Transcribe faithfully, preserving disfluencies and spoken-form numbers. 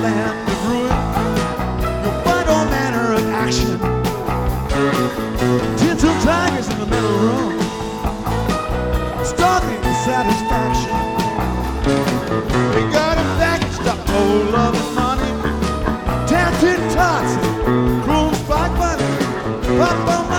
land of ruin. You'll find all manner of action. Tinsel tigers in the middle room, stalking satisfaction. They got a package stuck full of money, tattooed tots, cruel spike money, pop